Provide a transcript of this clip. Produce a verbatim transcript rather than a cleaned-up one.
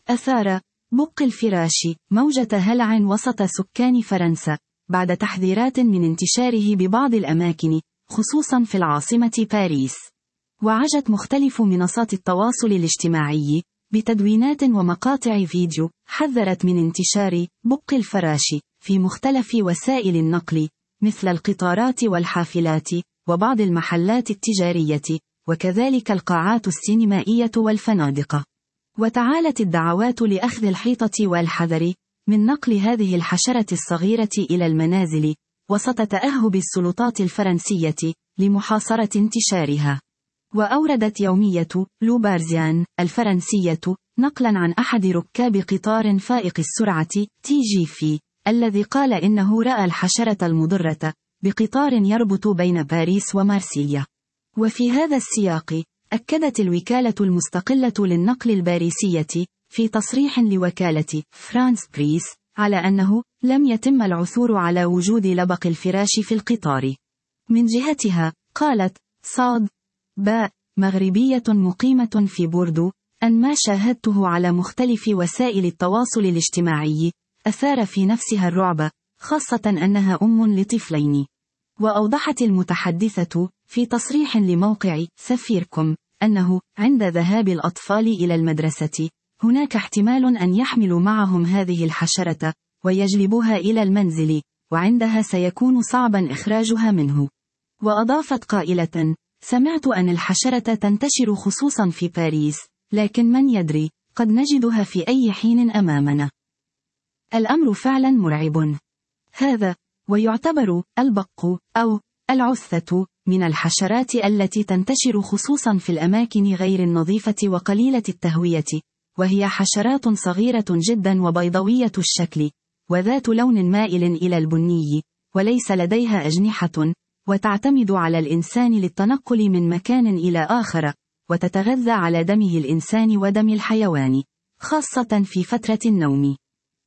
أثار بق الفراش موجة هلع وسط سكان فرنسا، بعد تحذيرات من انتشاره ببعض الأماكن، خصوصا في العاصمة باريس. وعجت مختلف منصات التواصل الاجتماعي بتدوينات ومقاطع فيديو حذرت من انتشار بق الفراش في مختلف وسائل النقل، مثل القطارات والحافلات وبعض المحلات التجارية، وكذلك القاعات السينمائية والفنادق. وتعالت الدعوات لأخذ الحيطة والحذر من نقل هذه الحشرة الصغيرة إلى المنازل، وسط تأهب السلطات الفرنسية لمحاصرة انتشارها. وأوردت يومية لوبارزيان الفرنسية نقلا عن أحد ركاب قطار فائق السرعة تي جي في، الذي قال إنه رأى الحشرة المضرة بقطار يربط بين باريس ومارسيليا. وفي هذا السياق، أكدت الوكالة المستقلة للنقل الباريسية في تصريح لوكالة فرانس بريس على أنه لم يتم العثور على وجود لبق الفراش في القطار. من جهتها، قالت صاد باء مغربية مقيمة في بوردو أن ما شاهدته على مختلف وسائل التواصل الاجتماعي أثار في نفسها الرعب، خاصة أنها أم لطفلين. وأوضحت المتحدثة في تصريح لموقع سفيركم أنه عند ذهاب الأطفال إلى المدرسة، هناك احتمال أن يحملوا معهم هذه الحشرة ويجلبوها إلى المنزل، وعندها سيكون صعبا إخراجها منه. وأضافت قائلة: سمعت أن الحشرة تنتشر خصوصا في باريس، لكن من يدري، قد نجدها في أي حين أمامنا. الأمر فعلا مرعب. هذا ويعتبر البق أو العثة من الحشرات التي تنتشر خصوصا في الأماكن غير النظيفة وقليلة التهوية، وهي حشرات صغيرة جدا وبيضوية الشكل، وذات لون مائل إلى البني، وليس لديها أجنحة، وتعتمد على الإنسان للتنقل من مكان إلى آخر، وتتغذى على دمه الإنسان ودم الحيوان، خاصة في فترة النوم.